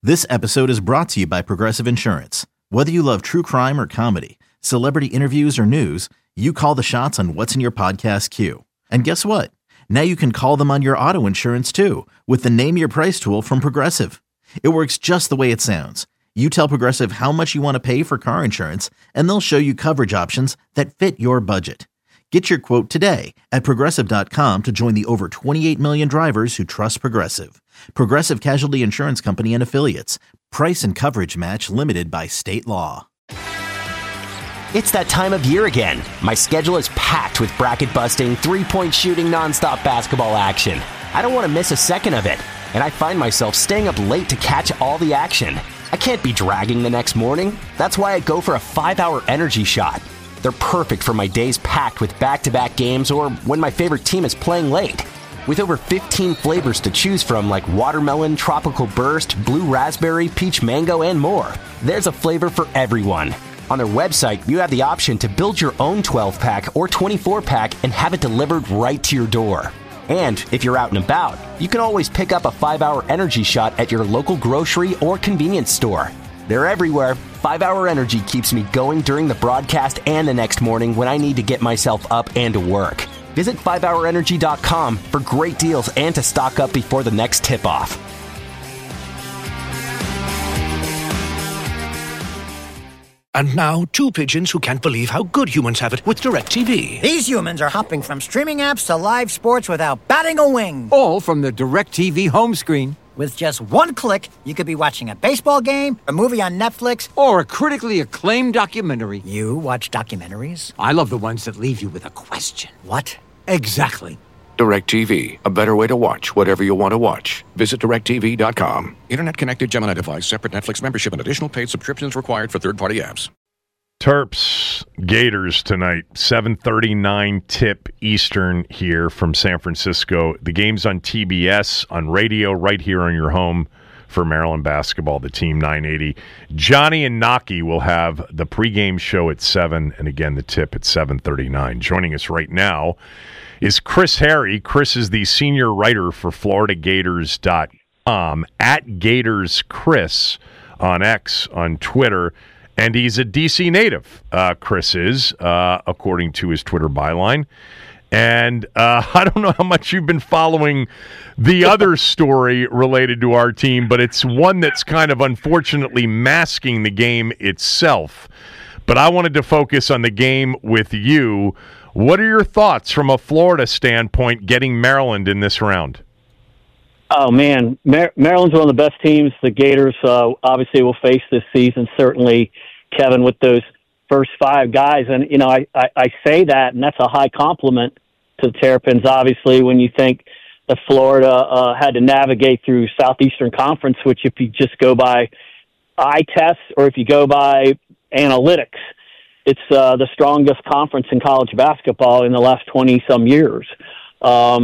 This episode is brought to you by Progressive Insurance. Whether you love true crime or comedy, celebrity interviews or news, you call the shots on what's in your podcast queue. And guess what? Now you can call them on your auto insurance too with the Name Your Price tool from Progressive. It works just the way it sounds. You tell Progressive how much you want to pay for car insurance, and they'll show you coverage options that fit your budget. Get your quote today at Progressive.com to join the over 28 million drivers who trust Progressive. Progressive Casualty Insurance Company and Affiliates. Price and coverage match limited by state law. It's that time of year again. My schedule is packed with bracket-busting, three-point shooting, nonstop basketball action. I don't want to miss a second of it, and I find myself staying up late to catch all the action. I can't be dragging the next morning. That's why I go for a 5-hour energy shot. They're perfect for my days packed with back-to-back games or when my favorite team is playing late. With over 15 flavors to choose from like watermelon, tropical burst, blue raspberry, peach mango, and more, there's a flavor for everyone. On their website, you have the option to build your own 12-pack or 24-pack and have it delivered right to your door. And if you're out and about, you can always pick up a 5-hour energy shot at your local grocery or convenience store. They're everywhere. 5-hour energy keeps me going during the broadcast and the next morning when I need to get myself up and to work. Visit 5hourenergy.com for great deals and to stock up before the next tip-off. And now, two pigeons who can't believe how good humans have it with DirecTV. These humans are hopping from streaming apps to live sports without batting a wing. All from the DirecTV home screen. With just one click, you could be watching a baseball game, a movie on Netflix, or a critically acclaimed documentary. You watch documentaries? I love the ones that leave you with a question. What? Exactly. DirecTV, a better way to watch whatever you want to watch. Visit DirecTV.com. Internet-connected Gemini device, separate Netflix membership, and additional paid subscriptions required for third-party apps. Terps, Gators tonight, 7:39 tip Eastern here from San Francisco. The game's on TBS, on radio, right here on your home for Maryland basketball, the Team 980. Johnny and Naki will have the pregame show at 7, and again, the tip at 7:39. Joining us right now is Chris Harry. Chris is the senior writer for FloridaGators.com, at GatorsChris on X, on Twitter. And he's a D.C. native, Chris is, according to his Twitter byline. And I don't know how much you've been following the other story related to our team, but it's one that's kind of unfortunately masking the game itself. But I wanted to focus on the game with you. What are your thoughts from a Florida standpoint getting Maryland in this round? Oh, man. Maryland's one of the best teams the Gators obviously will face this season, certainly, Kevin, with those first 5 guys. And, you know, I say that, and that's a high compliment to the Terrapins, obviously, when you think that Florida had to navigate through Southeastern Conference, which if you just go by eye tests or if you go by analytics, it's the strongest conference in college basketball in the last 20-some years. I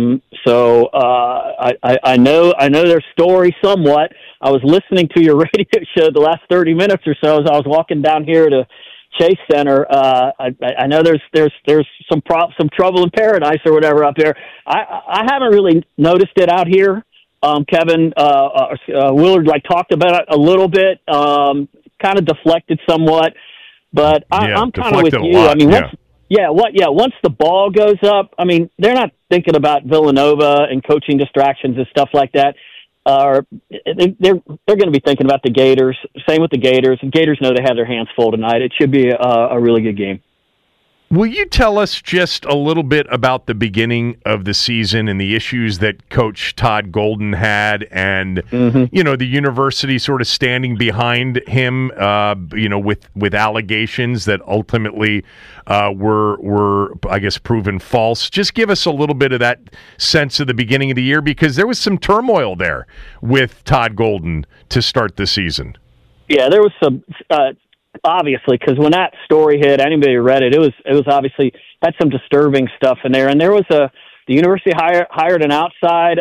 know their story somewhat. I was listening to your radio show the last 30 minutes or so as I was walking down here to Chase Center. I know there's some trouble in paradise or whatever up there. I haven't really noticed it out here. Kevin Willard talked about it a little bit, kind of deflected somewhat, but I'm kind of with you. I mean, once the ball goes up, I mean, they're not thinking about Villanova and coaching distractions and stuff like that. They're going to be thinking about the Gators. Same with the Gators. The Gators know they have their hands full tonight. It should be a really good game. Will you tell us just a little bit about the beginning of the season and the issues that Coach Todd Golden had and, you know, the university sort of standing behind him, with allegations that ultimately were, I guess, proven false? Just give us a little bit of that sense of the beginning of the year, because there was some turmoil there with Todd Golden to start the season. Yeah, there was some obviously, because when that story hit, anybody who read it, it was obviously had some disturbing stuff in there. And there was the university hired an outside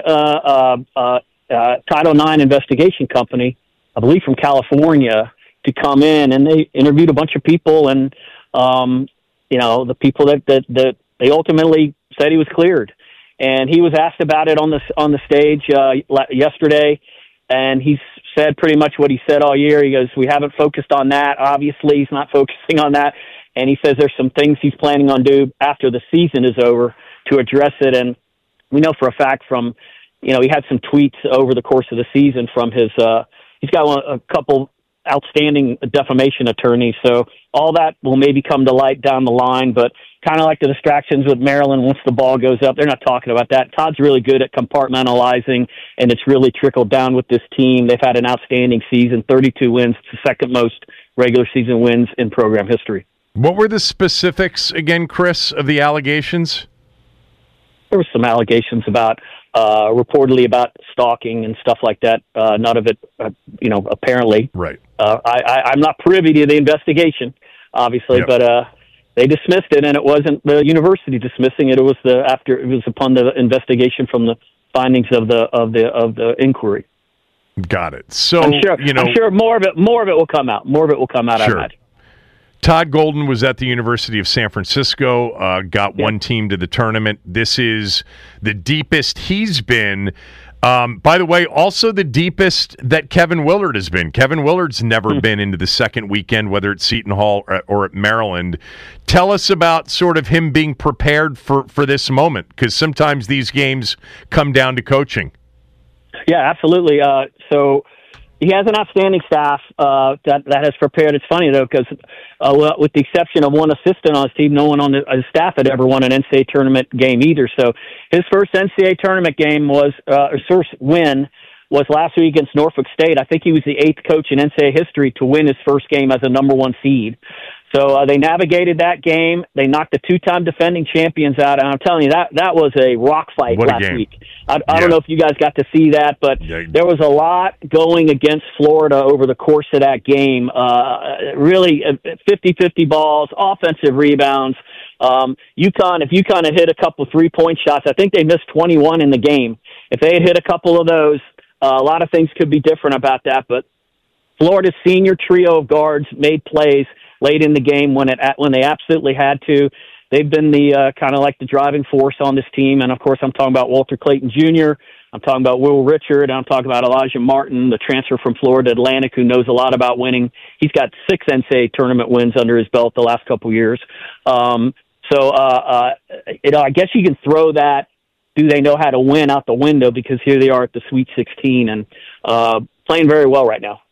Title IX investigation company, I believe from California, to come in, and they interviewed a bunch of people, and the people that they ultimately said he was cleared. And he was asked about it on the stage yesterday, and he's said pretty much what he said all year. He goes, we haven't focused on that. Obviously, he's not focusing on that. And he says there's some things he's planning on do after the season is over to address it. And we know for a fact from, he had some tweets over the course of the season from his, he's got a couple outstanding defamation attorneys. So all that will maybe come to light down the line, but kind of like the distractions with Maryland once the ball goes up, they're not talking about that. Todd's really good at compartmentalizing, and it's really trickled down with this team. They've had an outstanding season, 32 wins, the second most regular season wins in program history. What were the specifics again, Chris, of the allegations? There were some allegations about reportedly about stalking and stuff like that. None of it, apparently. Right. I'm not privy to the investigation, obviously, yep. But they dismissed it, and it wasn't the university dismissing it. It was upon the investigation from the findings of the inquiry. Got it. So I'm sure more of it will come out. More of it will come out. Sure. I imagine. Todd Golden was at the University of San Francisco, got one team to the tournament. This is the deepest he's been. By the way, also the deepest that Kevin Willard has been. Kevin Willard's never been into the second weekend, whether it's Seton Hall or at Maryland. Tell us about sort of him being prepared for this moment, because sometimes these games come down to coaching. Yeah, absolutely. So he has an outstanding staff that has prepared. It's funny, though, because with the exception of one assistant on his team, no one on his staff had ever won an NCAA tournament game either. So his first NCAA tournament game his first win was last week against Norfolk State. I think he was the 8th coach in NCAA history to win his first game as a number 1 seed. So they navigated that game. They knocked the 2-time defending champions out. And I'm telling you, that was a rock fight last week. I don't know if you guys got to see that, but there was a lot going against Florida over the course of that game. Really 50-50 balls, offensive rebounds. UConn, if UConn had hit a couple 3-point shots, I think they missed 21 in the game. If they had hit a couple of those, a lot of things could be different about that. But Florida's senior trio of guards made plays late in the game when they absolutely had to. They've been the kind of like the driving force on this team. And, of course, I'm talking about Walter Clayton Jr., I'm talking about Will Richard, and I'm talking about Elijah Martin, the transfer from Florida Atlantic, who knows a lot about winning. He's got 6 NCAA tournament wins under his belt the last couple of years. I guess you can throw that, do they know how to win, out the window, because here they are at the Sweet 16 and playing very well right now.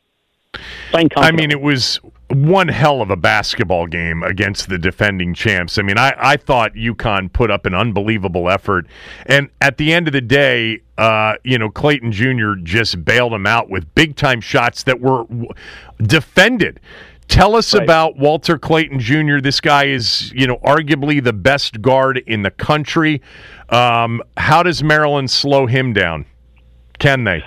I mean, it was one hell of a basketball game against the defending champs. I mean, I thought UConn put up an unbelievable effort. And at the end of the day, Clayton Jr. just bailed them out with big-time shots that were defended. Tell us about Walter Clayton Jr. This guy is, arguably the best guard in the country. How does Maryland slow him down? Can they?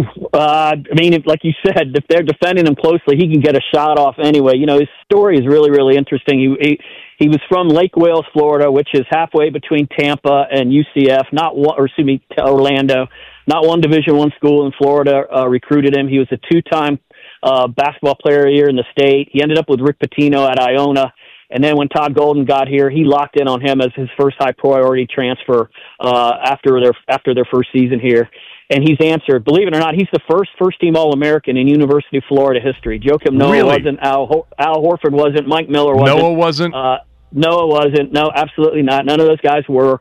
Like you said, if they're defending him closely, he can get a shot off anyway. His story is really, really interesting. He was from Lake Wales, Florida, which is halfway between Tampa and UCF, Orlando. Not one Division I school in Florida recruited him. He was a 2-time basketball player here in the state. He ended up with Rick Pitino at Iona. And then when Todd Golden got here, he locked in on him as his first high priority transfer after their first season here. And he's answered. Believe it or not, he's the first team All-American in University of Florida history. Joakim Noah wasn't. Al Horford wasn't. Mike Miller wasn't. Noah wasn't. Noah wasn't. No, absolutely not. None of those guys were.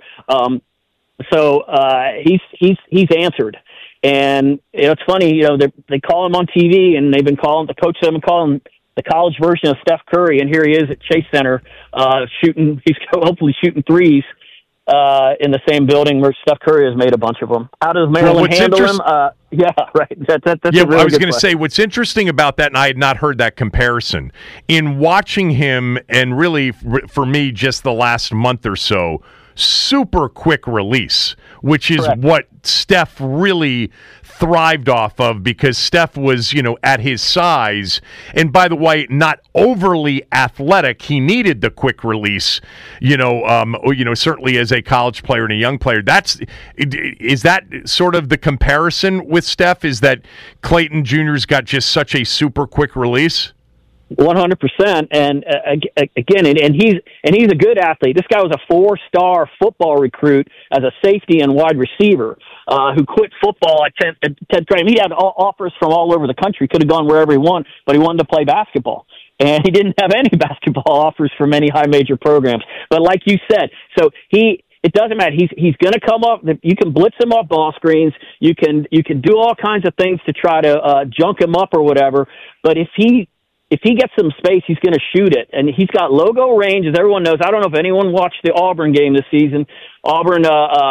He's answered. And it's funny. They call him on TV, and they've been calling the coach. They've been calling the college version of Steph Curry, and here he is at Chase Center shooting. He's hopefully shooting threes. In the same building where Steph Curry has made a bunch of them. How does Maryland handle him? That's I was going to say, what's interesting about that, and I had not heard that comparison, in watching him, and really, for me, just the last month or so, super quick release, which is what Steph really thrived off of, because Steph was, at his size, and by the way, not overly athletic. He needed the quick release, certainly as a college player and a young player. Is that sort of the comparison with Steph? Is that Clayton Jr.'s got just such a super quick release? 100%. And again, and he's a good athlete. This guy was a 4-star football recruit as a safety and wide receiver who quit football at 10th grade. He had offers from all over the country. Could have gone wherever he wanted, but he wanted to play basketball. And he didn't have any basketball offers from any high major programs. But like you said, so it doesn't matter. He's going to come up. You can blitz him off ball screens. You can do all kinds of things to try to junk him up or whatever. But if he gets some space, he's going to shoot it. And he's got logo range, as everyone knows. I don't know if anyone watched the Auburn game this season. Auburn,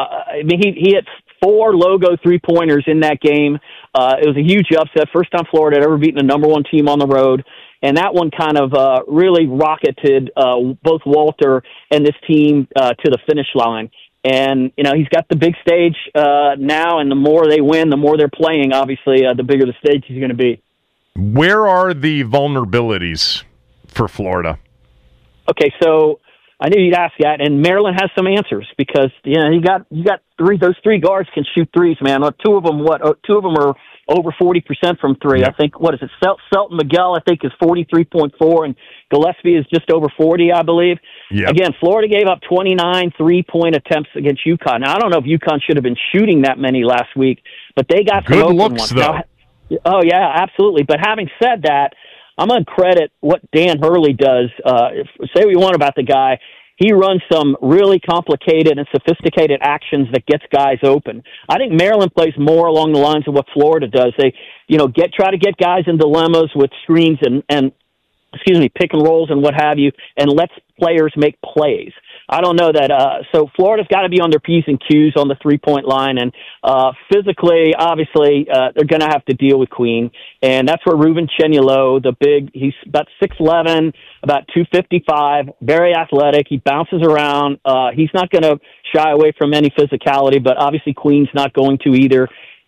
he hit 4 logo three-pointers in that game. It was a huge upset. First time Florida had ever beaten a number 1 team on the road. And that one kind of really rocketed both Walter and this team to the finish line. And, he's got the big stage now, and the more they win, the more they're playing, obviously, the bigger the stage is going to be. Where are the vulnerabilities for Florida? Okay, so I knew you'd ask that, and Maryland has some answers because, you got 3, those 3 guards can shoot threes, man. Two of them are over 40% from 3. Yep. I think, what is it? Selton Miguel, I think, is 43.4, and Gillespie is just over 40, I believe. Yep. Again, Florida gave up 29 3-point attempts against UConn. Now, I don't know if UConn should have been shooting that many last week, but they got some good open looks, ones. though. Now, oh, yeah, absolutely. But having said that, I'm going to credit what Dan Hurley does. Say what you want about the guy. He runs some really complicated and sophisticated actions that gets guys open. I think Maryland plays more along the lines of what Florida does. They, try to get guys in dilemmas with screens and pick and rolls and what have you, and lets players make plays. I don't know that. So Florida's got to be on their P's and Q's on the 3-point line, and physically, obviously, they're going to have to deal with Queen, and that's where Ruben Chenulo, he's about 6'11", about 255, very athletic. He bounces around. He's not going to shy away from any physicality, but obviously Queen's not going to either.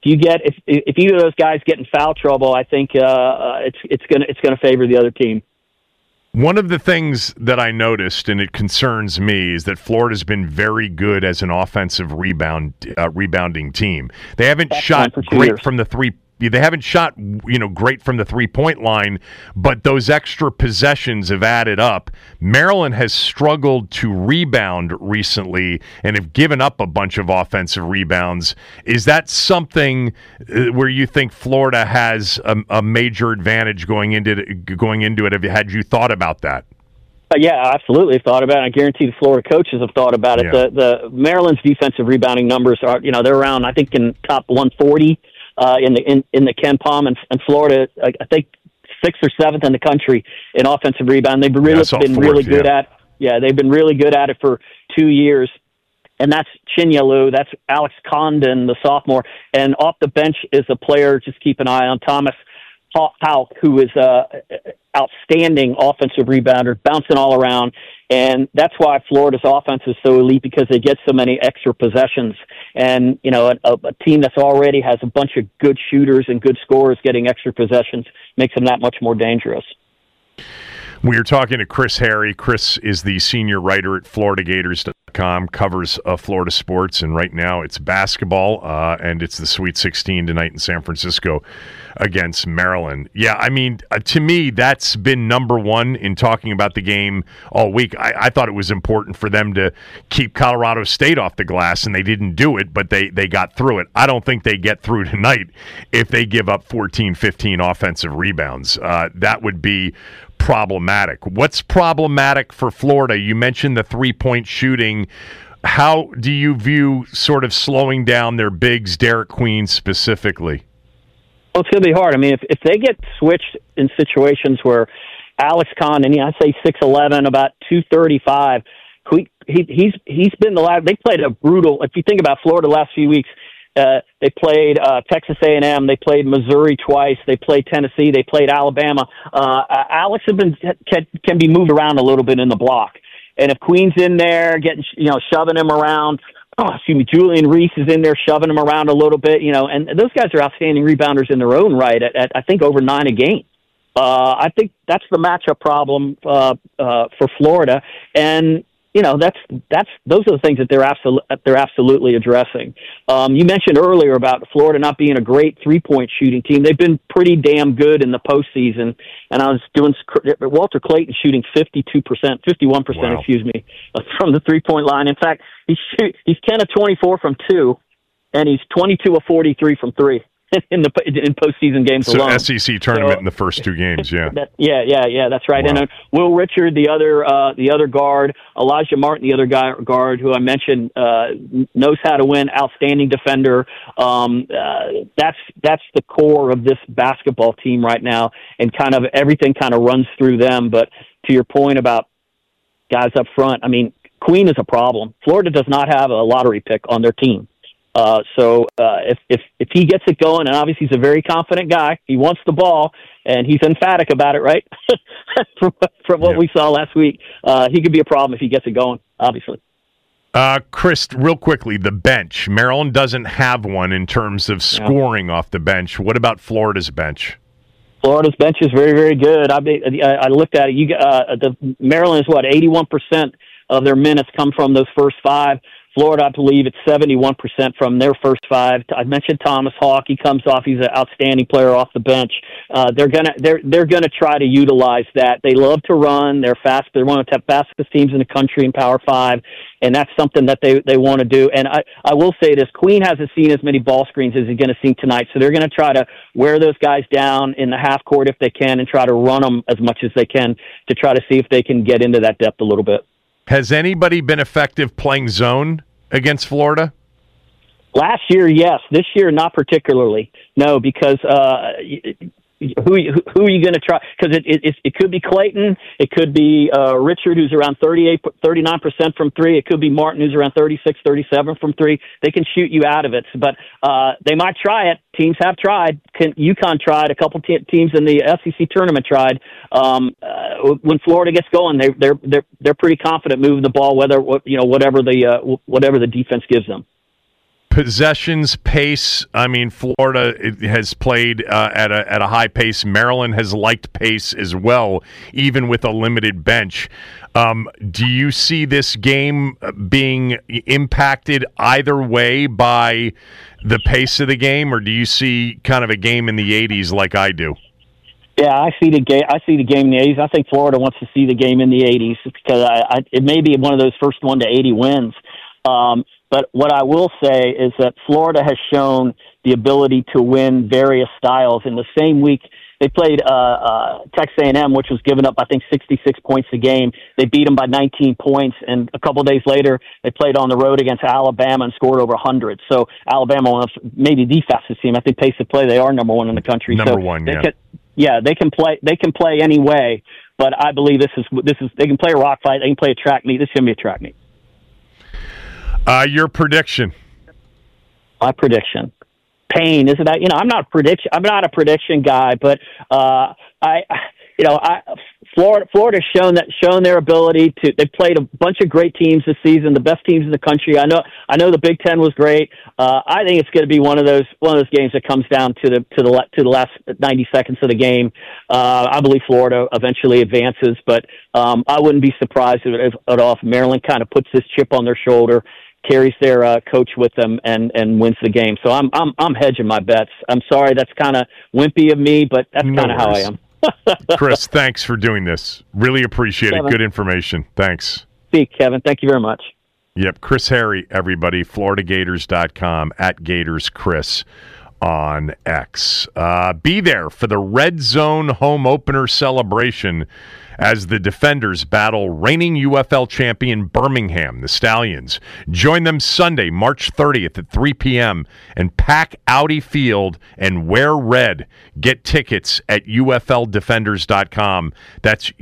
If either of those guys get in foul trouble, I think it's going to favor the other team. One of the things that I noticed, and it concerns me, is that Florida's been very good as an offensive rebounding team. They haven't shot great from the three. They haven't shot, great from the 3-point line, but those extra possessions have added up. Maryland has struggled to rebound recently and have given up a bunch of offensive rebounds. Is that something where you think Florida has a major advantage going into it? Had you thought about that? Yeah, absolutely. I've thought about it. I guarantee the Florida coaches have thought about it. Yeah. The Maryland's defensive rebounding numbers are, they're around, I think, in top 140. In the Ken Palm and Florida, I think 6th or 7th in the country in offensive rebound. They've been really good at. Yeah, they've been really good at it for 2 years, and that's Chenulo. That's Alex Condon, the sophomore, and off the bench is a player. Just keep an eye on Thomas Houck, who is outstanding offensive rebounder, bouncing all around. And that's why Florida's offense is so elite, because they get so many extra possessions. And, a team that's already has a bunch of good shooters and good scorers getting extra possessions makes them that much more dangerous. We are talking to Chris Harry. Chris is the senior writer at FloridaGators.com, covers Florida sports, and right now it's basketball, and it's the Sweet 16 tonight in San Francisco against Maryland. Yeah, I mean, to me, that's been number one in talking about the game all week. I thought it was important for them to keep Colorado State off the glass, and they didn't do it, but they got through it. I don't think they get through tonight if they give up 14, 15 offensive rebounds. That would be problematic. What's problematic for Florida? You mentioned the 3-point shooting. How do you view sort of slowing down their bigs, Derek Queen specifically? Well, it's going to be hard. I mean, if they get switched in situations where Alex Condon, I say 6'11", about 235, he's been the last. They played a brutal. If you think about Florida the last few weeks, they played Texas A&M. They played Missouri twice. They played Tennessee. They played Alabama. Alex can be moved around a little bit in the block, and if Queen's in there getting shoving him around. Julian Reese is in there shoving him around a little bit, and those guys are outstanding rebounders in their own right at I think over 9 a game. I think that's the matchup problem for Florida, and those are the things that they're absolutely addressing. You mentioned earlier about Florida not being a great 3-point shooting team. They've been pretty damn good in the postseason. And I was doing Walter Clayton shooting 51%, Wow. excuse me, from the 3-point line. In fact, he's 10 of 24 from 2, and he's 22 of 43 from 3. In postseason games alone. So SEC tournament in the first 2 games, yeah. Yeah, that's right. Wow. And Will Richard, the other guard, Elijah Martin, the other guard who I mentioned, knows how to win, outstanding defender. That's the core of this basketball team right now, and kind of everything kind of runs through them. But to your point about guys up front, I mean, Queen is a problem. Florida does not have a lottery pick on their team. So if he gets it going, and obviously he's a very confident guy, he wants the ball, and he's emphatic about it, right? from what we saw last week, he could be a problem if he gets it going, obviously. Chris, real quickly, the bench. Maryland doesn't have one in terms of scoring off the bench. What about Florida's bench? Florida's bench is very, very good. I looked at it. Maryland is 81% of their minutes come from those first 5. Florida, I believe it's 71% from their first 5. I mentioned Thomas Hawk. He comes off. He's an outstanding player off the bench. They're gonna try to utilize that. They love to run. They're fast. They're one of the fastest teams in the country in Power 5, and that's something that they want to do. And I will say this: Queen hasn't seen as many ball screens as he's going to see tonight, so they're going to try to wear those guys down in the half court if they can, and try to run them as much as they can to try to see if they can get into that depth a little bit. Has anybody been effective playing zone against Florida? Last year, yes. This year, not particularly. No, because who are you going to try? Because it could be Clayton. It could be Richard, who's around 39% from 3. It could be Martin, who's around 36, 37 from 3. They can shoot you out of it, but they might try it. Teams have tried. UConn tried. A couple teams in the SEC tournament tried. When Florida gets going, they're pretty confident moving the ball, whatever the defense gives them. Possessions, pace. I mean, Florida has played at a high pace. Maryland has liked pace as well, even with a limited bench. Do you see this game being impacted either way by the pace of the game, or do you see kind of a game in the 80s like I do? Yeah, I see the game. In the 80s. I think Florida wants to see the game in the 80s because it may be one of those first 1 to 80 wins. But what I will say is that Florida has shown the ability to win various styles. In the same week, they played Texas A&M, which was giving up, I think, 66 points a game. They beat them by 19 points, and a couple days later, they played on the road against Alabama and scored over 100. So Alabama, maybe the fastest team. I think pace of play, they are number 1 in the country. Number 1, yeah. They can play. They can play any way, but I believe this is. They can play a rock fight. They can play a track meet. This is going to be a track meet. Your prediction? My prediction. Payne, isn't that? I'm not a prediction guy, but Florida's shown their ability to. They've played a bunch of great teams this season, the best teams in the country. I know the Big Ten was great. I think it's going to be one of those games that comes down to the last 90 seconds of the game. I believe Florida eventually advances, but I wouldn't be surprised at all if Maryland kind of puts this chip on their shoulder, carries their coach with them, and wins the game. So I'm hedging my bets. I'm sorry, that's kind of wimpy of me, but that's kind of how I am. Chris, thanks for doing this. Really appreciate Kevin. it. Good information. Thanks. Speak, Kevin. Thank you very much. Yep, Chris Harry, everybody, FloridaGators.com, @GatorsChris on X. Be there for the Red Zone home opener celebration as the Defenders battle reigning UFL champion Birmingham, the Stallions. Join them Sunday, March 30th at 3 p.m. and pack Audi Field and wear red. Get tickets at UFLDefenders.com. That's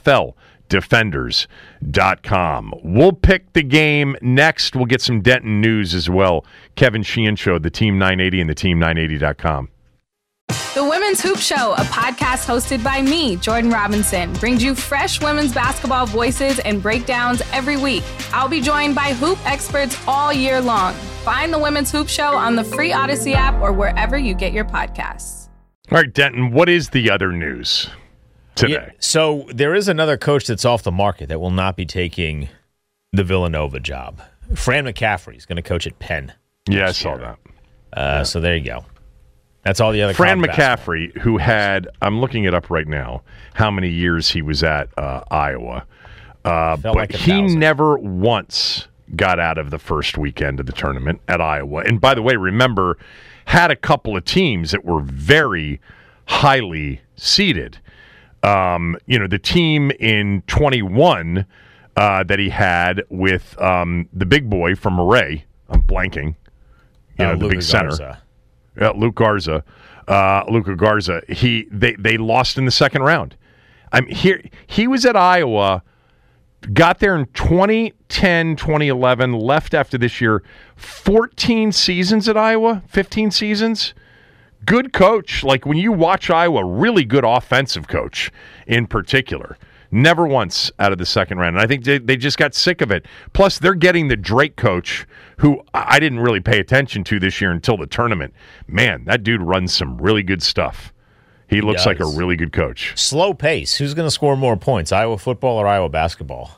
UFLDefenders.com. We'll pick the game next. We'll get some Denton news as well. Kevin Sheehan Show, the Team 980 and the Team980.com. The Women's Hoop Show, a podcast hosted by me, Jordan Robinson, brings you fresh women's basketball voices and breakdowns every week. I'll be joined by hoop experts all year long. Find the Women's Hoop Show on the free Odyssey app or wherever you get your podcasts. All right, Denton, what is the other news today? So there is another coach that's off the market that will not be taking the Villanova job. Fran McCaffrey is going to coach at Penn. Yeah, I saw that. So there you go. That's all the other. Fran McCaffrey, who had, I'm looking it up right now, how many years he was at Iowa. But like he never once got out of the first weekend of the tournament at Iowa. And by the way, remember, had a couple of teams that were very highly seeded. The team in 21 that he had with the big boy from Murray, I'm blanking, the big center. Luka Garza. They lost in the second round. He was at Iowa, got there in 2010, 2011, left after this year. 14 seasons at Iowa, 15 seasons. Good coach. Like when you watch Iowa, really good offensive coach in particular. Never once out of the second round. And I think they just got sick of it. Plus, they're getting the Drake coach, who I didn't really pay attention to this year until the tournament. Man, that dude runs some really good stuff. He looks like a really good coach. Slow pace. Who's going to score more points, Iowa football or Iowa basketball?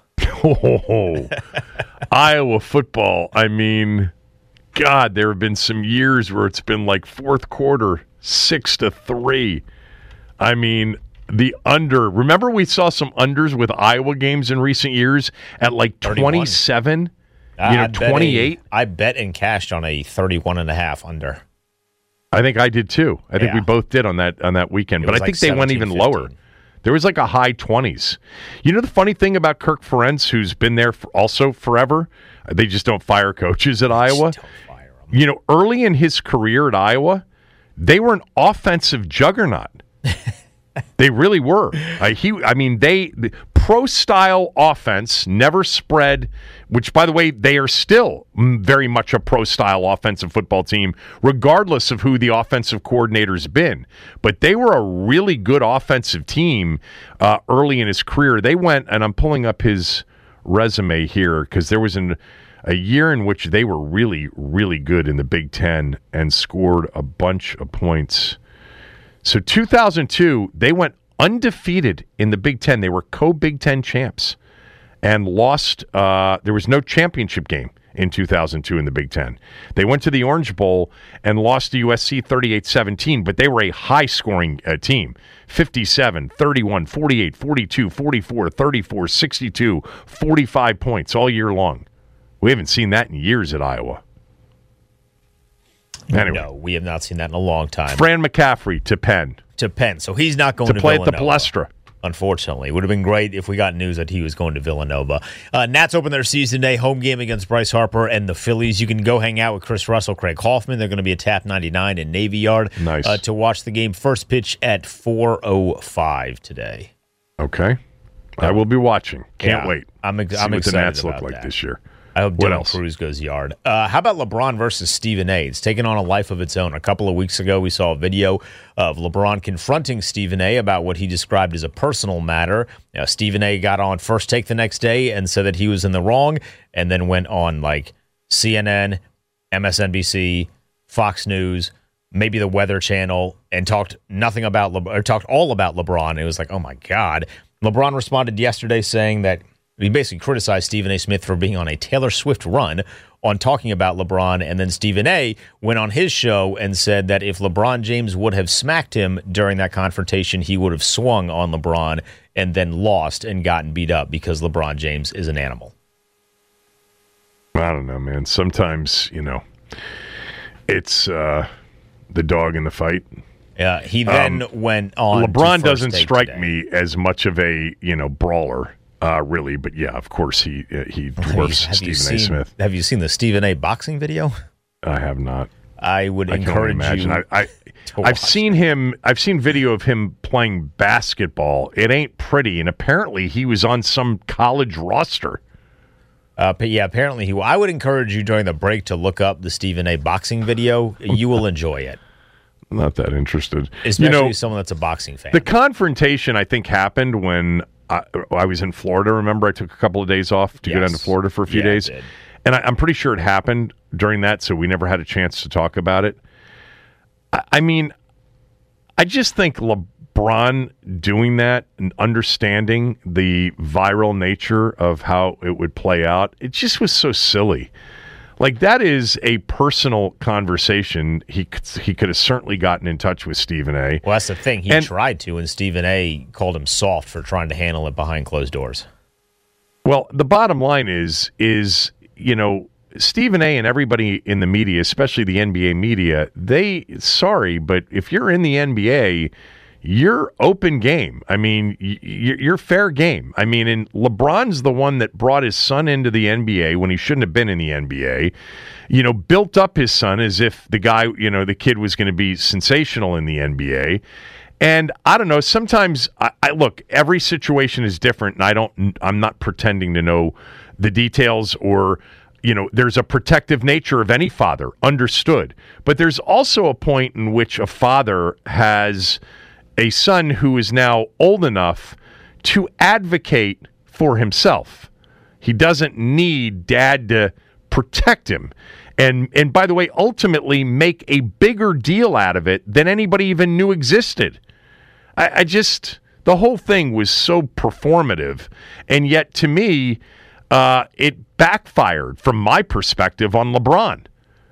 Iowa football. I mean, God, there have been some years where it's been like fourth quarter, 6-3. I mean, the under. Remember we saw some unders with Iowa games in recent years at like 27, 28? I bet and cashed on a 31.5 under. I think I did too. I think we both did on that weekend. But I think they went even lower. There was like a high 20s. You know the funny thing about Kirk Ferentz, who's been there also forever? They just don't fire coaches at Iowa. Early in his career at Iowa, they were an offensive juggernaut. They really were. The pro-style offense never spread, which, by the way, they are still very much a pro-style offensive football team, regardless of who the offensive coordinator's been. But they were a really good offensive team early in his career. They went, and I'm pulling up his resume here, because there was a year in which they were really, really good in the Big Ten and scored a bunch of points. So 2002, they went undefeated in the Big Ten. They were co-Big Ten champs and lost. There was no championship game in 2002 in the Big Ten. They went to the Orange Bowl and lost to USC 38-17, but they were a high-scoring team. 57, 31, 48, 42, 44, 34, 62, 45 points all year long. We haven't seen that in years at Iowa. Anyway. No, we have not seen that in a long time. Fran McCaffrey to Penn. So he's not going to play Villanova, at the Palestra. Unfortunately. It would have been great if we got news that he was going to Villanova. Nats open their season day home game against Bryce Harper and the Phillies. You can go hang out with Chris Russell, Craig Hoffman. They're going to be at Tap 99 in Navy Yard to watch the game. First pitch at 4:05 today. Okay. I will be watching. Can't wait. I'm excited what the Nats about look like that. this year. I hope What Dylan else? Cruz goes yard. How about LeBron versus Stephen A? It's taken on a life of its own. A couple of weeks ago, we saw a video of LeBron confronting Stephen A about what he described as a personal matter. Stephen A got on First Take the next day and said that he was in the wrong, and then went on like CNN, MSNBC, Fox News, maybe the Weather Channel, and talked nothing about talked all about LeBron. It was like, oh my God. LeBron responded yesterday saying that he basically criticized Stephen A. Smith for being on a Taylor Swift run on talking about LeBron, and then Stephen A. went on his show and said that if LeBron James would have smacked him during that confrontation, he would have swung on LeBron and then lost and gotten beat up because LeBron James is an animal. I don't know, man. Sometimes, it's the dog in the fight. He then went on. LeBron doesn't strike me as much of a, brawler. Really, but yeah, of course he dwarfs Stephen A. Smith. Have you seen the Stephen A. boxing video? I have not. I would encourage you. I've seen him. I've seen video of him playing basketball. It ain't pretty, and apparently he was on some college roster. But yeah, apparently he. I would encourage you during the break to look up the Stephen A. boxing video. You will enjoy it. I'm not that interested. Especially someone that's a boxing fan. The confrontation, I think, happened when I was in Florida. Remember, I took a couple of days off to go down to Florida for a few days. And I'm pretty sure it happened during that, so we never had a chance to talk about it. I mean, I just think Bron doing that and understanding the viral nature of how it would play out, it just was so silly. Like, that is a personal conversation. He could have certainly gotten in touch with Stephen A. Well, that's the thing. He tried to, and Stephen A. called him soft for trying to handle it behind closed doors. Well, the bottom line is Stephen A. and everybody in the media, especially the NBA media, but if you're in the NBA, you're open game. I mean, you're fair game. I mean, and LeBron's the one that brought his son into the NBA when he shouldn't have been in the NBA, built up his son as if the guy, the kid was going to be sensational in the NBA. And I don't know, sometimes I look, every situation is different, and I'm not pretending to know the details or, there's a protective nature of any father, understood. But there's also a point in which a father has a son who is now old enough to advocate for himself. He doesn't need dad to protect him. And by the way, ultimately make a bigger deal out of it than anybody even knew existed. The whole thing was so performative. And yet, to me, it backfired from my perspective on LeBron.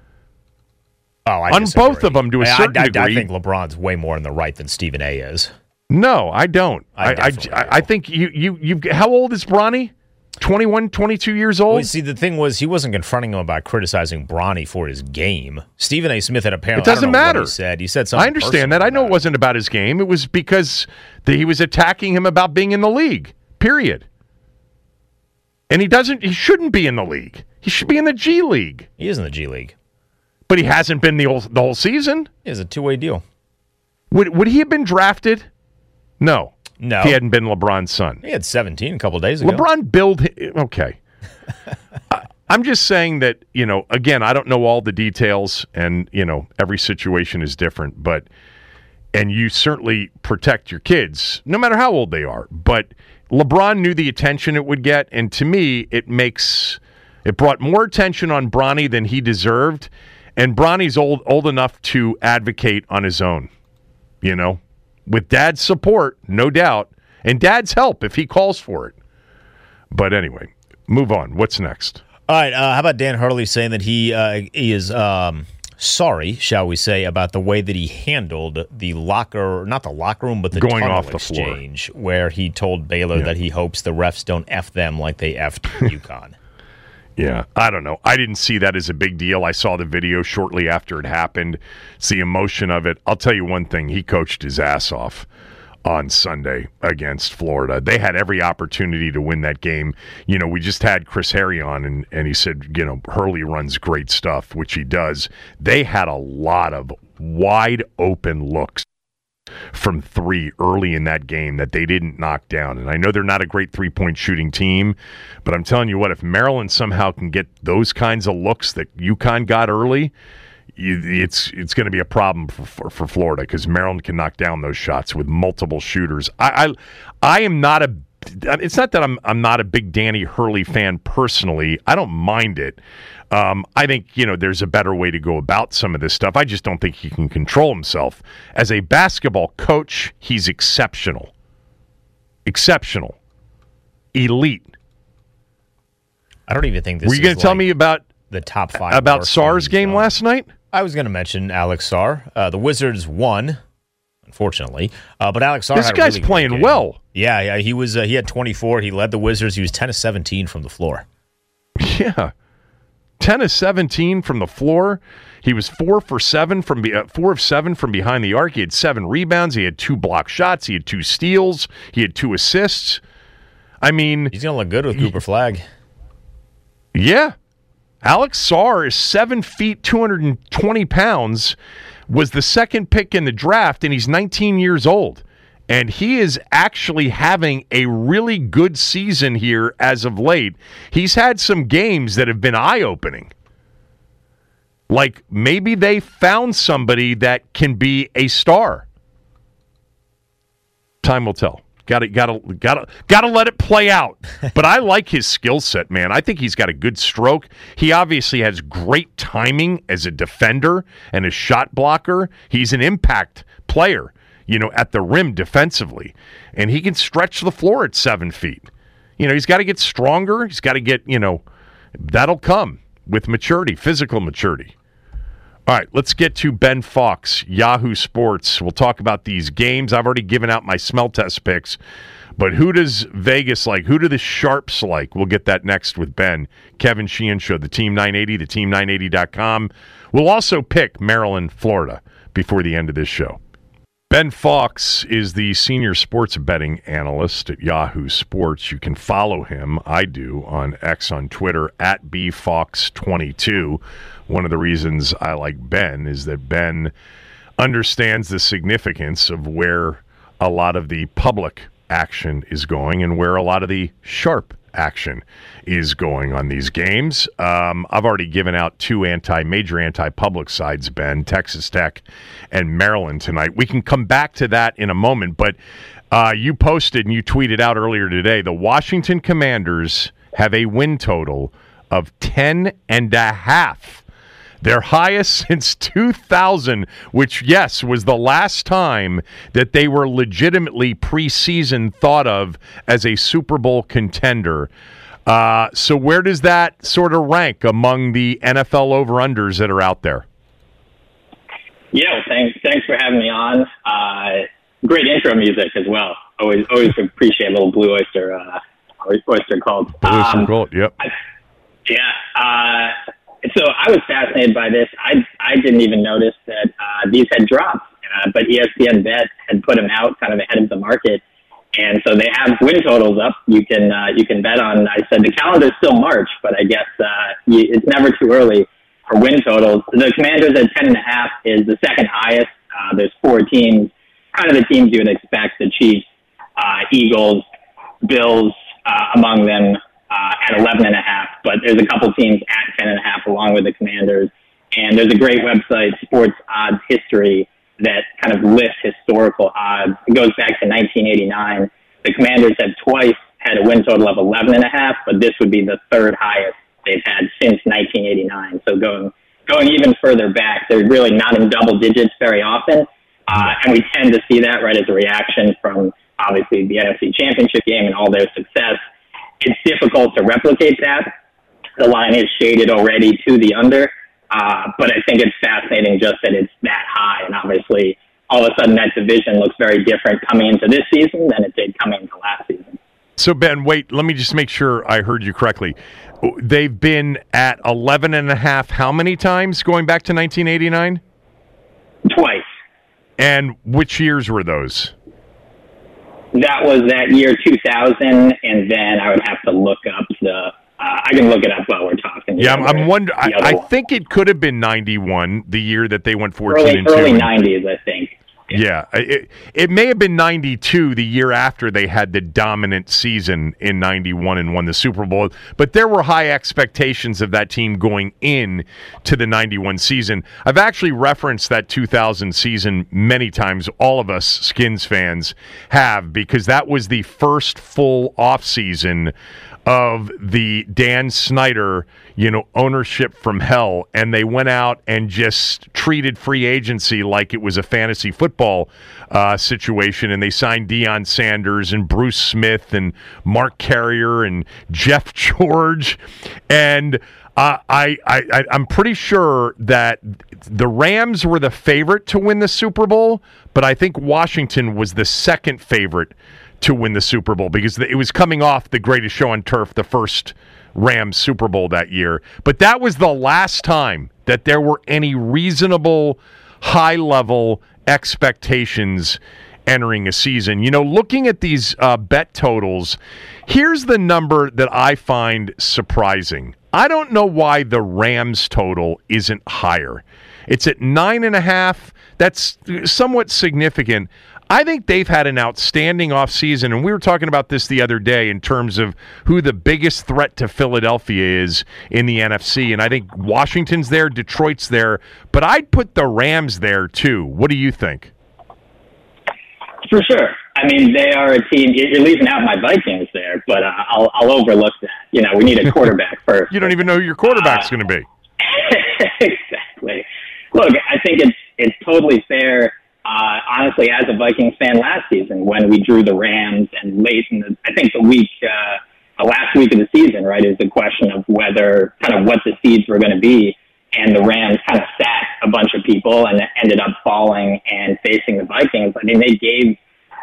On both of them to a certain degree. I think LeBron's way more in the right than Stephen A. is. No, I don't. I think you. How old is Bronny? 21, 22 years old? Well, see, the thing was, he wasn't confronting him about criticizing Bronny for his game. Stephen A. Smith had apparently. It doesn't matter. He said something. I understand that. I know it wasn't about his game. It was because he was attacking him about being in the league. Period. And he shouldn't be in the league. He should be in the G League. He is in the G League. But he hasn't been the whole season. It's a two-way deal. Would he have been drafted? No. No. He hadn't been LeBron's son. He had 17 a couple of days ago. LeBron okay. I'm just saying that, again, I don't know all the details, and, every situation is different, and you certainly protect your kids, no matter how old they are. But LeBron knew the attention it would get, and to me, it brought more attention on Bronny than he deserved, and Bronny's old enough to advocate on his own, with dad's support, no doubt, and dad's help if he calls for it. But anyway, move on. What's next? All right, how about Dan Hurley saying that he is sorry, shall we say, about the way that he handled not the locker room, but the going tunnel off the exchange, where he told Baylor that he hopes the refs don't F them like they F'd UConn. Yeah, I don't know. I didn't see that as a big deal. I saw the video shortly after it happened. It's the emotion of it. I'll tell you one thing. He coached his ass off on Sunday against Florida. They had every opportunity to win that game. We just had Chris Harry on, and he said, Hurley runs great stuff, which he does. They had a lot of wide open looks from three early in that game that they didn't knock down. And I know they're not a great three-point shooting team, but I'm telling you what, if Maryland somehow can get those kinds of looks that UConn got early, it's going to be a problem for Florida, because Maryland can knock down those shots with multiple shooters. I am not it's not that I'm not a big Danny Hurley fan personally. I don't mind it. I think, there's a better way to go about some of this stuff. I just don't think he can control himself. As a basketball coach, he's exceptional. Exceptional. Elite. I don't even think this Were you going to tell me about the top five about Sarr's game last night? I was going to mention Alex Sarr. The Wizards won, unfortunately, but Alex Sarr. This guy's playing well. Yeah, he was. He had 24. He led the Wizards. He was 10 of 17 from the floor. Yeah, 10 of 17 from the floor. He was 4 of 7 from behind the arc. He had 7 rebounds. He had 2 block shots. He had 2 steals. He had 2 assists. I mean, he's going to look good with Cooper Flagg. Yeah. Alex Sarr is 7 feet, 220 pounds, was the second pick in the draft, and he's 19 years old. And he is actually having a really good season here as of late. He's had some games that have been eye-opening. Like, maybe they found somebody that can be a star. Time will tell. Gotta let it play out. But I like his skill set, man. I think he's got a good stroke. He obviously has great timing as a defender and a shot blocker. He's an impact player. at the rim defensively. And he can stretch the floor at 7 feet. He's got to get stronger. He's got to get, that'll come with maturity, physical maturity. All right, let's get to Ben Fox, Yahoo Sports. We'll talk about these games. I've already given out my smell test picks, but who does Vegas like? Who do the Sharps like? We'll get that next with Ben. Kevin Sheehan Show, the Team 980, the Team980.com. We'll also pick Maryland, Florida before the end of this show. Ben Fox is the senior sports betting analyst at Yahoo Sports. You can follow him, I do, on X on Twitter, at BFox22. One of the reasons I like Ben is that Ben understands the significance of where a lot of the public action is going and where a lot of the sharp action is going on these games. I've already given out two major anti-public sides, Ben, Texas Tech and Maryland tonight. We can come back to that in a moment, but you posted and you tweeted out earlier today, the Washington Commanders have a win total of 10.5. Their highest since 2000, which, yes, was the last time that they were legitimately preseason thought of as a Super Bowl contender. So where does that sort of rank among the NFL over-unders that are out there? Yeah, thanks for having me on. Great intro music as well. Always appreciate a little Blue Oyster Cult. Blue Oyster Cult, yep. So I was fascinated by this. I didn't even notice that these had dropped, but ESPN Bet had put them out kind of ahead of the market, and so they have win totals up. You can bet on. I said the calendar's still March, but I guess it's never too early for win totals. The Commanders at 10.5 is the second highest. There's 4 teams, kind of the teams you would expect: the Chiefs, Eagles, Bills, among them. At 11.5, but there's a couple teams at 10.5 along with the Commanders. And there's a great website, Sports Odds History, that kind of lists historical odds. It goes back to 1989. The Commanders have twice had a win total of 11.5, but this would be the third highest they've had since 1989. So going even further back, they're really not in double digits very often. And we tend to see that right as a reaction from obviously the NFC Championship game and all their success. It's difficult to replicate that. The line is shaded already to the under, but I think it's fascinating just that it's that high, and obviously all of a sudden that division looks very different coming into this season than it did coming into last season. So, Ben, wait, let me just make sure I heard you correctly. They've been at 11.5 how many times going back to 1989? Twice. And which years were those? That was that year 2000, and then I would have to look up I can look it up while we're talking. Yeah, I'm wondering. I think it could have been 91, the year that they went 14-2. Early 90s, I think. Yeah, it may have been 92, the year after they had the dominant season in 91 and won the Super Bowl. But there were high expectations of that team going in to the 91 season. I've actually referenced that 2000 season many times. All of us Skins fans have, because that was the first full offseason of the Dan Snyder, ownership from hell, and they went out and just treated free agency like it was a fantasy football situation, and they signed Deion Sanders and Bruce Smith and Mark Carrier and Jeff George, and I'm pretty sure that the Rams were the favorite to win the Super Bowl, but I think Washington was the second favorite to win the Super Bowl because it was coming off the Greatest Show on Turf, the first Rams Super Bowl that year. But that was the last time that there were any reasonable high-level expectations entering a season. Looking at these bet totals, here's the number that I find surprising. I don't know why the Rams total isn't higher. It's at 9.5. That's somewhat significant. I think they've had an outstanding offseason, and we were talking about this the other day in terms of who the biggest threat to Philadelphia is in the NFC, and I think Washington's there, Detroit's there, but I'd put the Rams there too. What do you think? For sure. I mean, they are a team. You're leaving out my Vikings there, but I'll overlook that. We need a quarterback first. You don't even know who your quarterback's going to be. Exactly. Look, I think it's totally fair honestly, as a Vikings fan last season when we drew the Rams and late in the last week of the season, right, is the question of whether kind of what the seeds were going to be. And the Rams kind of sat a bunch of people and ended up falling and facing the Vikings. I mean, they gave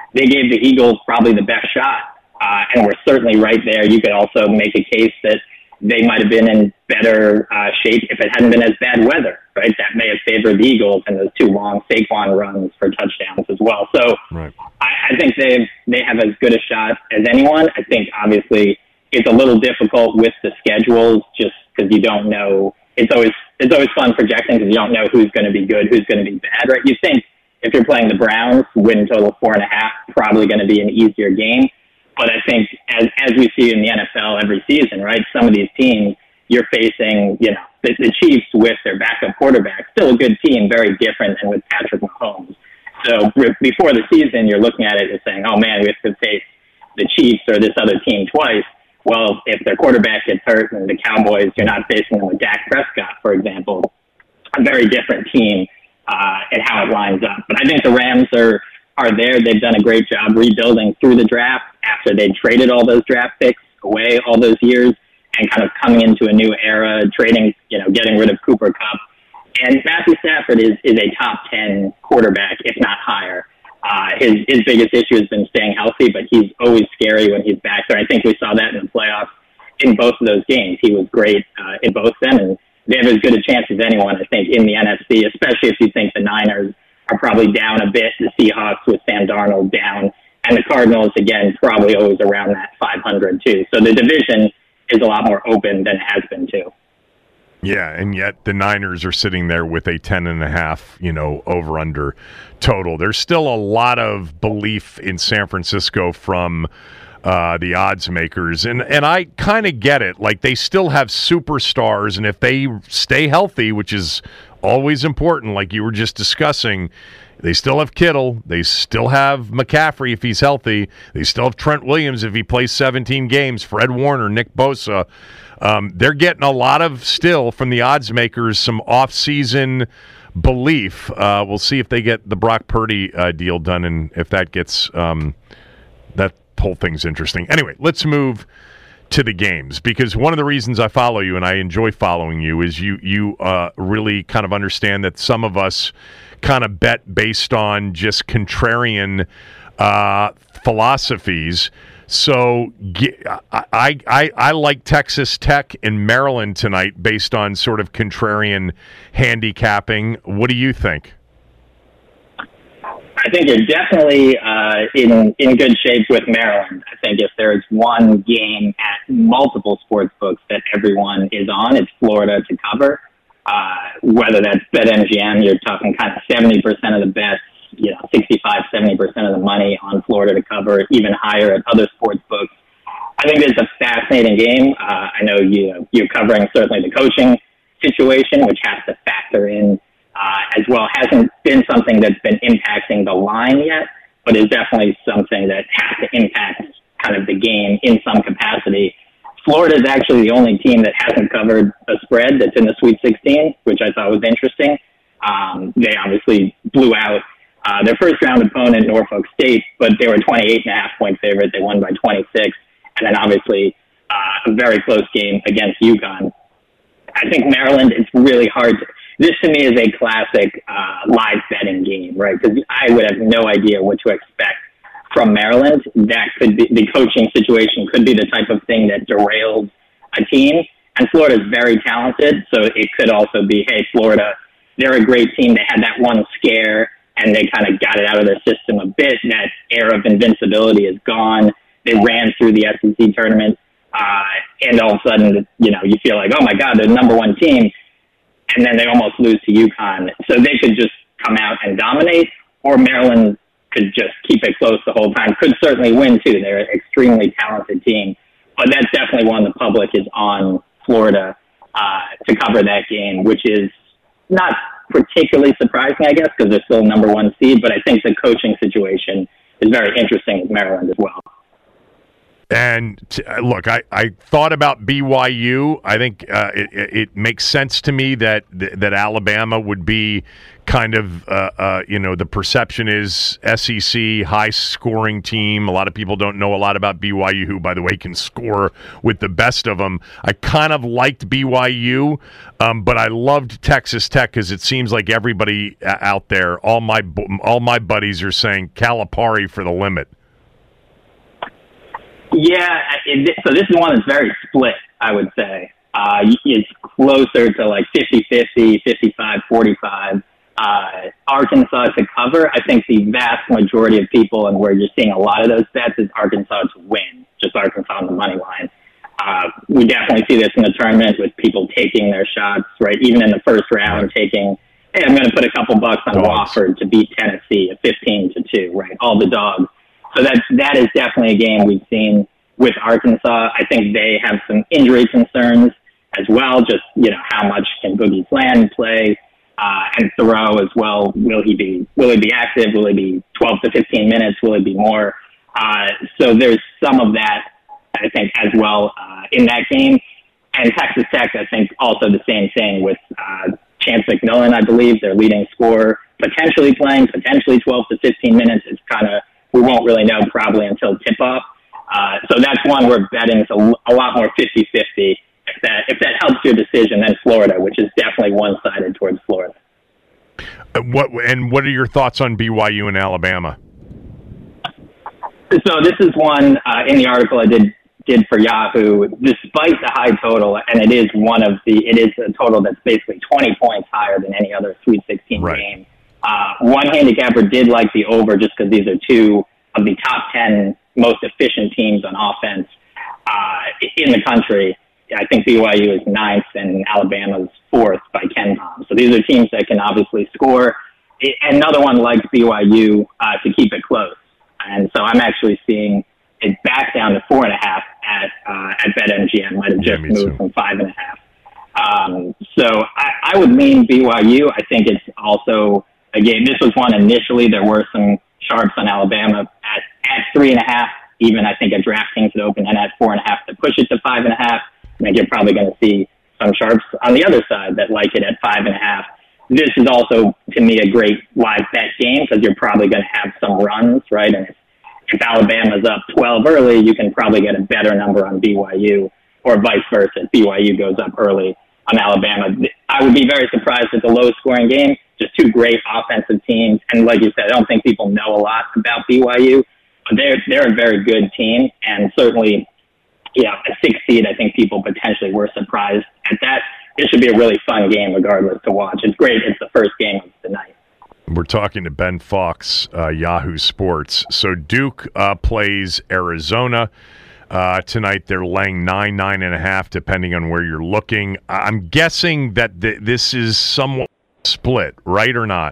the Eagles probably the best shot. And we're certainly right there. You could also make a case that they might have been in better shape if it hadn't been as bad weather, right? That may have favored the Eagles and those 2 long Saquon runs for touchdowns as well. So right. I think they have as good a shot as anyone. I think obviously it's a little difficult with the schedules just because you don't know. It's always fun projecting because you don't know who's going to be good, who's going to be bad, right? You think if you're playing the Browns, win total 4.5, probably going to be an easier game. But I think as we see in the NFL every season, right, some of these teams, you're facing, the Chiefs with their backup quarterback, still a good team, very different than with Patrick Mahomes. So before the season, you're looking at it and saying, oh, man, we have to face the Chiefs or this other team twice. Well, if their quarterback gets hurt and the Cowboys, you're not facing them with Dak Prescott, for example, a very different team and how it lines up. But I think the Rams are there. They've done a great job rebuilding through the draft after they traded all those draft picks away all those years and kind of coming into a new era, trading, getting rid of Cooper Kupp. And Matthew Stafford is a top 10 quarterback, if not higher. His biggest issue has been staying healthy, but he's always scary when he's back there. I think we saw that in the playoffs in both of those games. He was great in both of them, and they have as good a chance as anyone, I think, in the NFC, especially if you think the Niners are probably down a bit, the Seahawks with Sam Darnold down, and the Cardinals, again, probably always around that 500 too. So the division is a lot more open than it has been too. Yeah, and yet the Niners are sitting there with a 10.5, over-under total. There's still a lot of belief in San Francisco from the odds makers, and I kind of get it. Like, they still have superstars, and if they stay healthy, which is always important, like you were just discussing, they still have Kittle. They still have McCaffrey if he's healthy. They still have Trent Williams if he plays 17 games, Fred Warner, Nick Bosa. They're getting a lot of, still, from the odds makers, some off-season belief. We'll see if they get the Brock Purdy deal done, and if that gets that whole thing's interesting. Anyway, let's move to the games, because one of the reasons I follow you and I enjoy following you is you really kind of understand that some of us kind of bet based on just contrarian philosophies. So I like Texas Tech and Maryland tonight based on sort of contrarian handicapping. What do you think? I think you're definitely in good shape with Maryland. I think if there's one game at multiple sports books that everyone is on, it's Florida to cover. Whether that's BetMGM, you're talking kind of 70% of the bets, 65, 70% of the money on Florida to cover, even higher at other sports books. I think it's a fascinating game. I know you're covering certainly the coaching situation, which has to factor in as well. Hasn't been something that's been impacting the line yet, but is definitely something that has to impact kind of the game in some capacity. Florida is actually the only team that hasn't covered a spread that's in the Sweet 16, which I thought was interesting. They obviously blew out their first-round opponent, Norfolk State, but they were a 28.5-point favorite. They won by 26, and then obviously a very close game against UConn. I think Maryland, it's really hard to... This, to me, is a classic live betting game, right? Because I would have no idea what to expect from Maryland. That could be, the coaching situation could be the type of thing that derails a team. And Florida's very talented, so it could also be, hey, Florida, they're a great team. They had that one scare, and they kind of got it out of their system a bit. That air of invincibility is gone. They ran through the SEC tournament, and all of a sudden, you feel like, oh, my God, they're the number one team. And then they almost lose to UConn. So they could just come out and dominate, or Maryland could just keep it close the whole time. Could certainly win, too. They're an extremely talented team. But that's definitely one the public is on Florida to cover that game, which is not particularly surprising, I guess, because they're still number one seed. But I think the coaching situation is very interesting with Maryland as well. And look, I thought about BYU. I think it makes sense to me that Alabama would be kind of, the perception is SEC, high-scoring team. A lot of people don't know a lot about BYU, who, by the way, can score with the best of them. I kind of liked BYU, but I loved Texas Tech because it seems like everybody out there, all my buddies are saying Calipari for the limit. Yeah, so this is one that's very split, I would say. It's closer to like 50-50, 55-45. Arkansas to cover, I think the vast majority of people, and where you're seeing a lot of those bets, is Arkansas to win, just Arkansas on the money line. We definitely see this in the tournament with people taking their shots, right? Even in the first round, taking, hey, I'm going to put a couple bucks on Wofford to beat Tennessee at 15-2, right? All the dogs. So that is definitely a game we've seen with Arkansas. I think they have some injury concerns as well. Just, how much can Boogie Flan play and Thoreau as well? Will he be active? Will he be 12 to 15 minutes? Will it be more? So there's some of that, I think, as well in that game. And Texas Tech, I think, also the same thing with Chance McMillan, I believe, their leading scorer, potentially playing, potentially 12 to 15 minutes. It's kind of, we won't really know probably until tip-off. So that's one where betting is a lot more 50-50. If that helps your decision, then Florida, which is definitely one-sided towards Florida. What are your thoughts on BYU and Alabama? So this is one in the article I did for Yahoo. Despite the high total, and it is a total that's basically 20 points higher than any other Sweet 16 game. One handicapper did like the over just because these are two of the top 10 most efficient teams on offense in the country. I think BYU is 9th and Alabama's 4th by KenPom. So these are teams that can obviously score. Another one likes BYU to keep it close. And so I'm actually seeing it back down to 4.5 at BetMGM. Might have just moved from 5.5. So I would lean BYU. I think it's also a game. This was one initially. There were some sharps on Alabama at 3.5. Even I think at DraftKings it opened and at 4.5 to push it to 5.5. I think you're probably going to see some sharps on the other side that like it at 5.5. This is also, to me, a great live bet game because you're probably going to have some runs, right? And if Alabama's up 12 early, you can probably get a better number on BYU, or vice versa. If BYU goes up early on Alabama, I would be very surprised at the low-scoring game. Just two great offensive teams, and like you said, I don't think people know a lot about BYU, but they're a very good team, and certainly, a 6 seed. I think people potentially were surprised at that. It should be a really fun game, regardless, to watch. It's great. It's the first game of the night. We're talking to Ben Fox, Yahoo Sports. So Duke plays Arizona tonight. They're laying 9.5, depending on where you're looking. I'm guessing that this is somewhat split, right or not?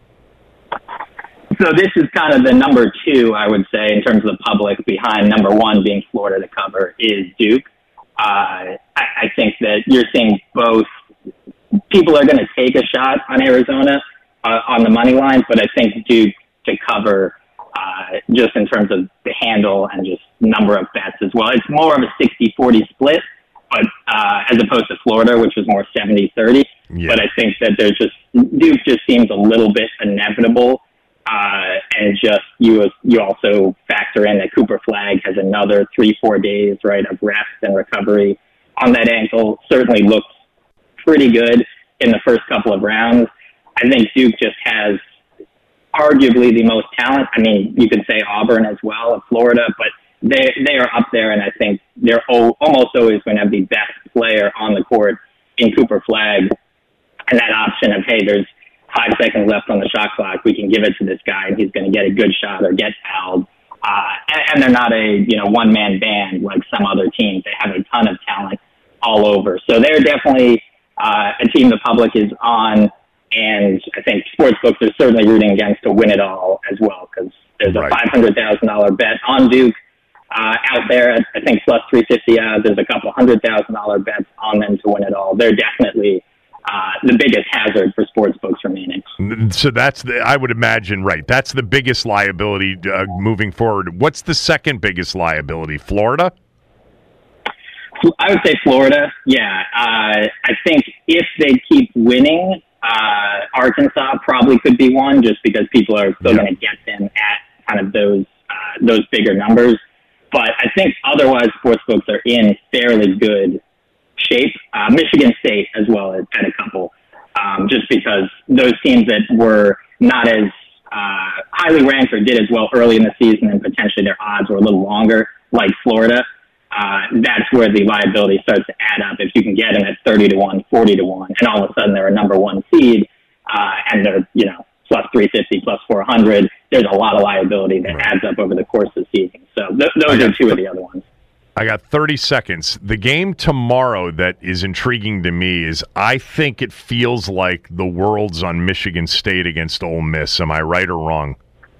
So this is kind of the number 2, I would say, in terms of the public, behind number 1 being Florida to cover, is Duke. I think that you're seeing both. People are going to take a shot on Arizona on the money line, but I think Duke to cover just in terms of the handle and just number of bets as well. It's more of a 60-40 split, but as opposed to Florida, which was more 70-30. Yeah. But I think that Duke just seems a little bit inevitable. And just you also factor in that Cooper Flagg has another 3-4 days, right, of rest and recovery on that ankle. Certainly looks pretty good in the first couple of rounds. I think Duke just has arguably the most talent. I mean, you could say Auburn as well of Florida, but they are up there, and I think they're almost always going to have the best player on the court in Cooper Flagg. And that option of, hey, there's 5 seconds left on the shot clock, we can give it to this guy and he's going to get a good shot or get fouled. And they're not a one-man band like some other teams. They have a ton of talent all over. So they're definitely a team the public is on, and I think sportsbooks are certainly rooting against to win it all as well, because there's a $500,000 bet on Duke out there at, I think, plus 350 odds. There's a couple $100,000 bets on them to win it all. They're definitely the biggest hazard for sports books remaining. So I would imagine, right, that's the biggest liability moving forward. What's the second biggest liability? Florida? I would say Florida, yeah. I think if they keep winning, Arkansas probably could be one, just because people are still going to get them at kind of those bigger numbers. But I think otherwise sportsbooks are in fairly good shape. Michigan State as well at a couple, just because those teams that were not as highly ranked or did as well early in the season, and potentially their odds were a little longer, like Florida. That's where the liability starts to add up. If you can get them at 30-1, 40-1, and all of a sudden they're a number one seed, and they're, plus 350, plus 400, there's a lot of liability that adds up over the course of the season. So those are two of the other ones. I got 30 seconds. The game tomorrow that is intriguing to me is I think it feels like the world's on Michigan State against Ole Miss. Am I right or wrong?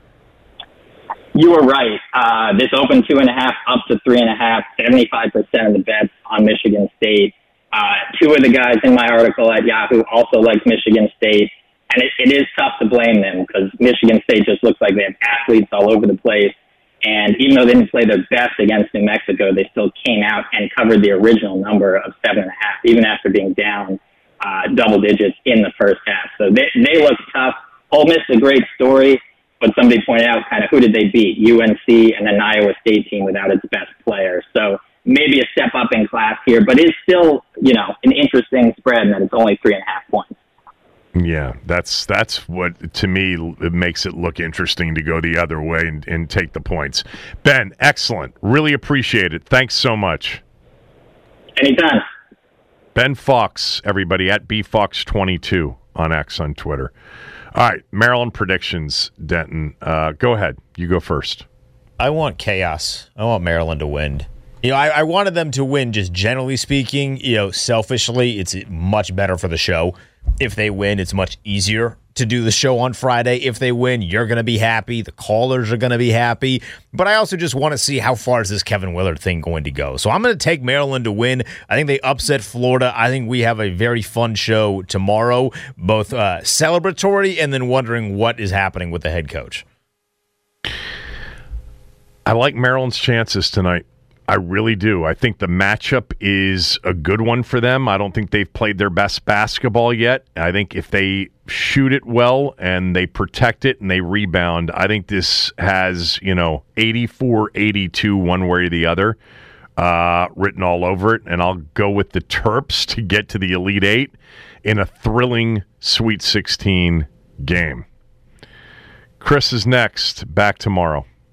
You were right. This opened 2.5 up to 3.5, 75% of the bets on Michigan State. Two of the guys in my article at Yahoo also like Michigan State. And it is tough to blame them, because Michigan State just looks like they have athletes all over the place. And even though they didn't play their best against New Mexico, they still came out and covered the original number of 7.5, even after being down double digits in the first half. So they look tough. Ole Miss is a great story, but somebody pointed out kind of who did they beat? UNC and an Iowa State team without its best player. So maybe a step up in class here, but it's still, an interesting spread, and that it's only 3.5 points. Yeah, that's what, to me, it makes it look interesting to go the other way and take the points. Ben, excellent. Really appreciate it. Thanks so much. Anytime. Ben Fox, everybody, at BFox22 on X on Twitter. All right, Maryland predictions, Denton. Go ahead. You go first. I want chaos. I want Maryland to win. I wanted them to win, just generally speaking. Selfishly, it's much better for the show. If they win, it's much easier to do the show on Friday. If they win, you're going to be happy. The callers are going to be happy. But I also just want to see how far is this Kevin Willard thing going to go. So I'm going to take Maryland to win. I think they upset Florida. I think we have a very fun show tomorrow, both celebratory and then wondering what is happening with the head coach. I like Maryland's chances tonight. I really do. I think the matchup is a good one for them. I don't think they've played their best basketball yet. I think if they shoot it well and they protect it and they rebound, I think this has, 84-82 one way or the other written all over it. And I'll go with the Terps to get to the Elite Eight in a thrilling Sweet 16 game. Chris is next. Back tomorrow.